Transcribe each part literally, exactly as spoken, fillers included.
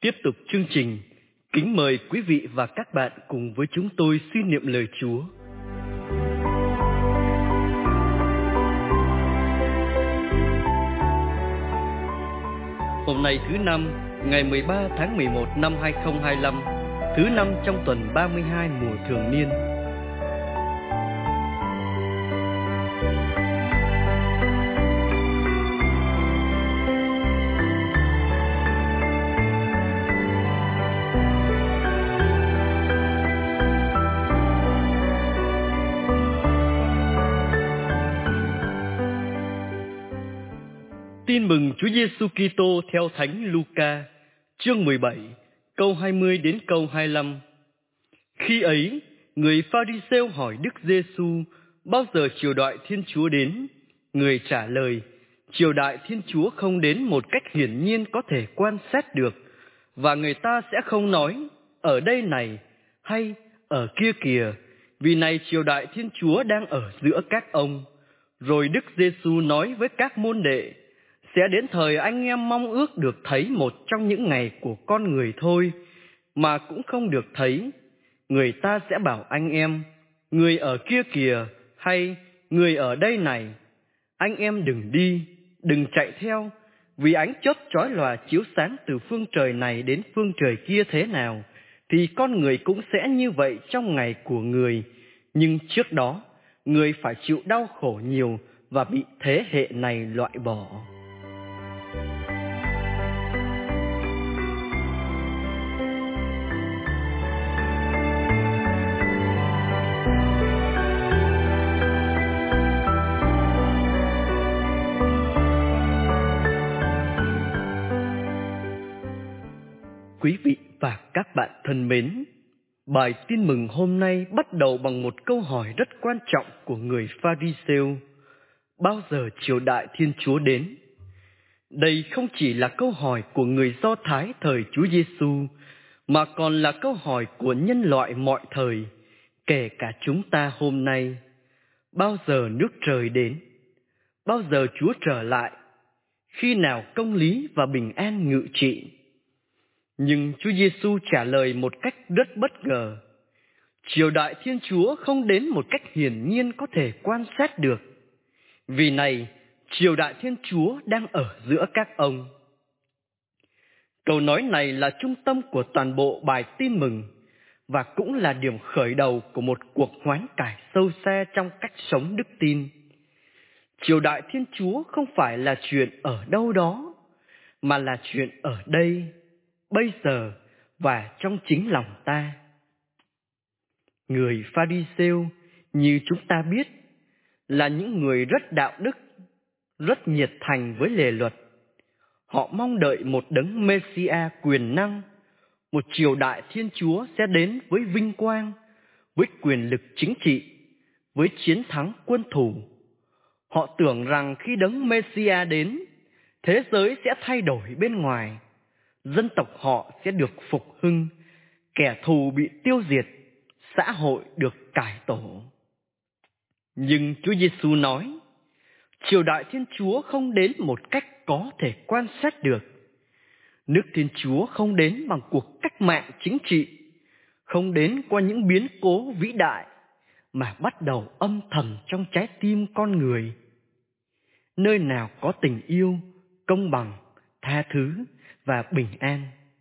Tiếp tục chương trình, kính mời quý vị và các bạn cùng với chúng tôi suy niệm lời Chúa. Hôm nay thứ năm, ngày mười ba tháng mười một năm hai nghìn không trăm hai mươi lăm, thứ năm trong tuần ba mươi hai mùa thường niên. Tin mừng Chúa Giêsu Kitô theo Thánh Luca, chương mười bảy, câu hai mươi đến câu hai mươi lăm. Khi ấy, người Pha-ri-sêu hỏi Đức Giêsu bao giờ triều đại Thiên Chúa đến. Người trả lời: triều đại Thiên Chúa không đến một cách hiển nhiên có thể quan sát được, và người ta sẽ không nói ở đây này hay ở kia kìa, vì này triều đại Thiên Chúa đang ở giữa các ông. Rồi Đức Giêsu nói với các môn đệ: sẽ đến thời anh em mong ước được thấy một trong những ngày của con người thôi, mà cũng không được thấy. Người ta sẽ bảo anh em: người ở kia kìa, hay người ở đây này. Anh em đừng đi, đừng chạy theo, vì ánh chớp chói lòa chiếu sáng từ phương trời này đến phương trời kia thế nào, thì con người cũng sẽ như vậy trong ngày của người. Nhưng trước đó, người phải chịu đau khổ nhiều và bị thế hệ này loại bỏ. Quý vị và các bạn thân mến, bài tin mừng hôm nay bắt đầu bằng một câu hỏi rất quan trọng của người Pha-ri-sêu: bao giờ triều đại Thiên Chúa đến? Đây không chỉ là câu hỏi của người Do Thái thời Chúa Giêsu, mà còn là câu hỏi của nhân loại mọi thời, kể cả chúng ta hôm nay. Bao giờ nước trời đến? Bao giờ Chúa trở lại? Khi nào công lý và bình an ngự trị? Nhưng Chúa Giêsu trả lời một cách rất bất ngờ: triều đại Thiên Chúa không đến một cách hiển nhiên có thể quan sát được, vì này triều đại Thiên Chúa đang ở giữa các ông. Câu nói này là trung tâm của toàn bộ bài tin mừng, và cũng là điểm khởi đầu của một cuộc hoán cải sâu xa trong cách sống đức tin. Triều đại Thiên Chúa không phải là chuyện ở đâu đó, mà là chuyện ở đây, bây giờ và trong chính lòng ta. Người Pha-ri-sêu, như chúng ta biết, là những người rất đạo đức, rất nhiệt thành với lề luật. Họ mong đợi một đấng Mê-si-a quyền năng, một triều đại Thiên Chúa sẽ đến với vinh quang, với quyền lực chính trị, với chiến thắng quân thù. Họ tưởng rằng khi đấng Mê-si-a đến, thế giới sẽ thay đổi bên ngoài, dân tộc họ sẽ được phục hưng, kẻ thù bị tiêu diệt, xã hội được cải tổ. Nhưng Chúa Giêsu nói, triều đại Thiên Chúa không đến một cách có thể quan sát được. Nước Thiên Chúa không đến bằng cuộc cách mạng chính trị, không đến qua những biến cố vĩ đại, mà bắt đầu âm thầm trong trái tim con người. Nơi nào có tình yêu, công bằng, tha thứ và bình an.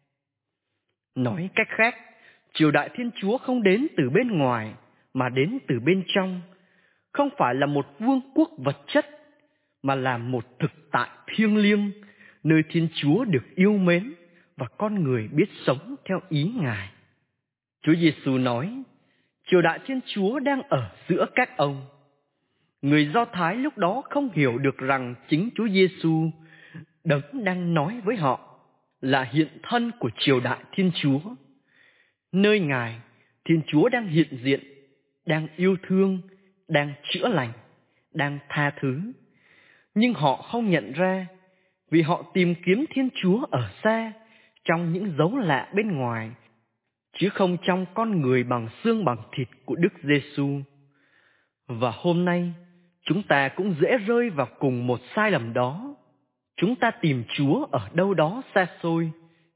Nói cách khác, triều đại Thiên Chúa không đến từ bên ngoài, mà đến từ bên trong. Không phải là một vương quốc vật chất, mà là một thực tại thiêng liêng, nơi Thiên Chúa được yêu mến và con người biết sống theo ý Ngài. Chúa Giêsu nói, triều đại Thiên Chúa đang ở giữa các ông. Người Do Thái lúc đó không hiểu được rằng chính Chúa Giêsu, đấng đang nói với họ, là hiện thân của triều đại Thiên Chúa. Nơi Ngài, Thiên Chúa đang hiện diện, đang yêu thương, đang chữa lành, đang tha thứ. Nhưng họ không nhận ra, vì họ tìm kiếm Thiên Chúa ở xa, trong những dấu lạ bên ngoài, chứ không trong con người bằng xương bằng thịt của Đức Giêsu. Và hôm nay, chúng ta cũng dễ rơi vào cùng một sai lầm đó. Chúng ta tìm Chúa ở đâu đó xa xôi,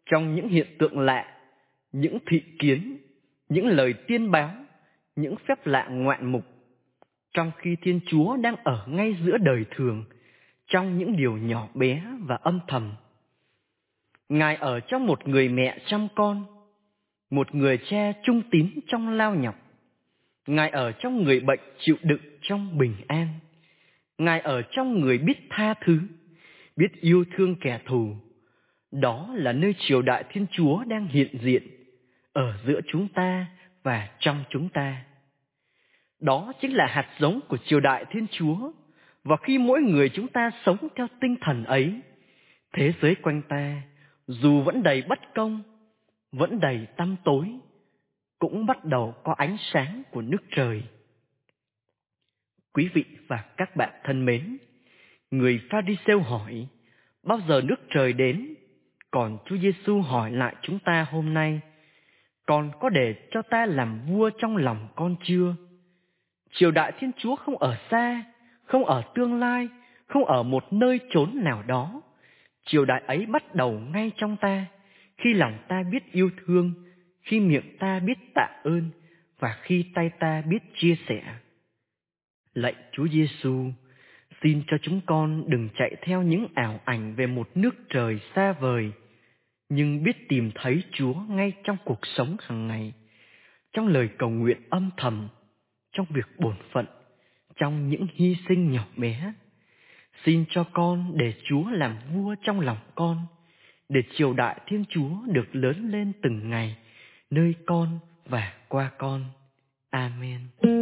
trong những hiện tượng lạ, những thị kiến, những lời tiên báo, những phép lạ ngoạn mục, trong khi Thiên Chúa đang ở ngay giữa đời thường, trong những điều nhỏ bé và âm thầm. Ngài ở trong một người mẹ chăm con, một người cha trung tín trong lao nhọc. Ngài ở trong người bệnh chịu đựng trong bình an. Ngài ở trong người biết tha thứ, biết yêu thương kẻ thù. Đó là nơi triều đại Thiên Chúa đang hiện diện ở giữa chúng ta và trong chúng ta. Đó chính là hạt giống của triều đại Thiên Chúa. Và khi mỗi người chúng ta sống theo tinh thần ấy, thế giới quanh ta dù vẫn đầy bất công, vẫn đầy tăm tối, cũng bắt đầu có ánh sáng của nước trời. Quý vị và các bạn thân mến, người Pha-ri-sêu hỏi, bao giờ nước trời đến? Còn Chúa Giêsu hỏi lại chúng ta hôm nay, con có để cho ta làm vua trong lòng con chưa? Triều đại Thiên Chúa không ở xa, không ở tương lai, không ở một nơi chốn nào đó. Triều đại ấy bắt đầu ngay trong ta, khi lòng ta biết yêu thương, khi miệng ta biết tạ ơn và khi tay ta biết chia sẻ. Lạy Chúa Giêsu, xin cho chúng con đừng chạy theo những ảo ảnh về một nước trời xa vời, nhưng biết tìm thấy Chúa ngay trong cuộc sống hàng ngày, trong lời cầu nguyện âm thầm, trong việc bổn phận, trong những hy sinh nhỏ bé. Xin cho con để Chúa làm vua trong lòng con, để triều đại Thiên Chúa được lớn lên từng ngày, nơi con và qua con. Amen.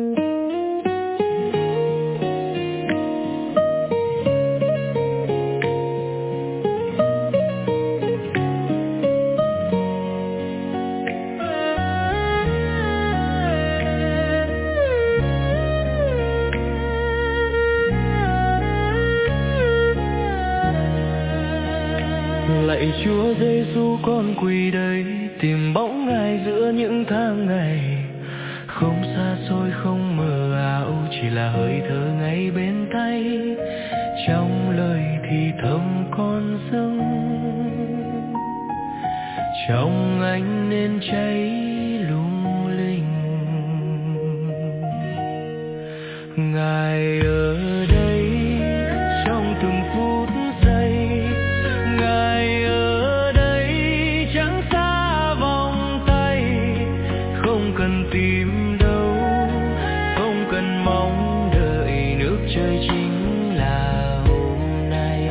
Lạy Chúa Giêsu, con quỳ đây tìm bóng Ngài giữa những tháng ngày, không xa xôi không mờ ảo, chỉ là hơi thở ngay bên tay, trong lời thì thầm con dâng, trong anh nên cháy lung linh. Ngài ở đây trong từng phút giây, Ngài ở đây chẳng xa vòng tay, không cần tìm đâu, không cần mong đợi, nước trời chính là hôm nay.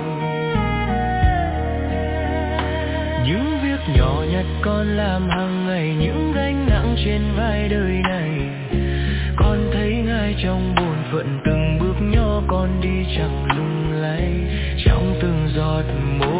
Những việc nhỏ nhặt con làm hàng ngày, những gánh nặng trên vai đời này, con thấy Ngài trong bổn phận, từng bước nhỏ con đi chẳng lung lay, trong từng giọt mồ